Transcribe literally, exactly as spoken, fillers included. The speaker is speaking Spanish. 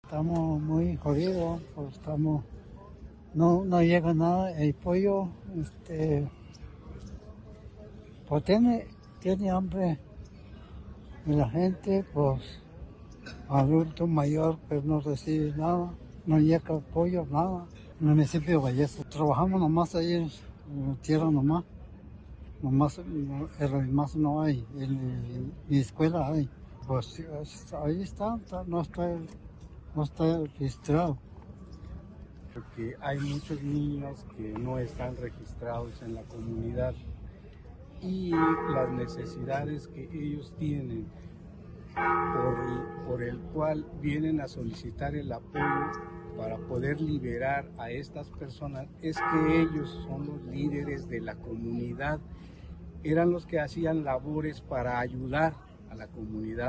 estamos muy jodidos, pues estamos, no, no llega nada, el pollo, este, pues tiene, tiene hambre, y la gente, pues, adulto mayor, pues no recibe nada, no llega pollo, nada. En el municipio de Vallejo, trabajamos nomás ahí en la tierra nomás, nomás, en más no hay, en mi escuela hay, pues ahí está, no está, no está registrado. Porque hay muchos niños que no están registrados en la comunidad y las necesidades que ellos tienen por, por el cual vienen a solicitar el apoyo para poder liberar a estas personas es que ellos son los líderes de la comunidad, eran los que hacían labores para ayudar a la comunidad.